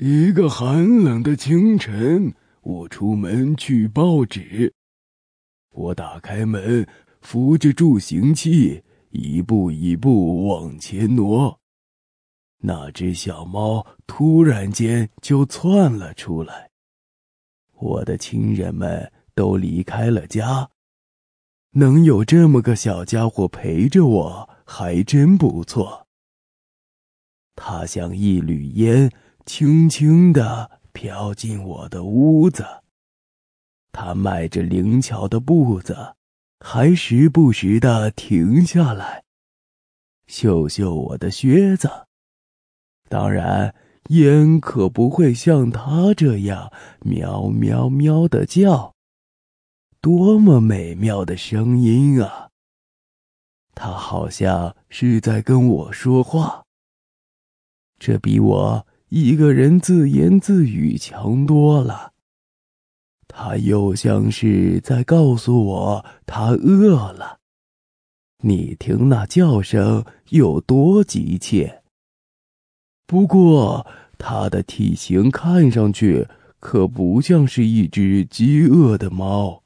一个寒冷的清晨，我出门取报纸。我打开门，扶着助行器，一步一步往前挪。那只小猫突然间就窜了出来。我的亲人们都离开了家，能有这么个小家伙陪着我，还真不错。它像一缕烟，轻轻地飘进我的屋子。它迈着灵巧的步子，还时不时地停下来，嗅嗅我的靴子。当然，烟可不会像它这样喵喵喵地叫，多么美妙的声音啊！它好像是在跟我说话，这比我一个人自言自语强多了。它又像是在告诉我它饿了。你听那叫声有多急切。不过它的体型看上去可不像是一只饥饿的猫。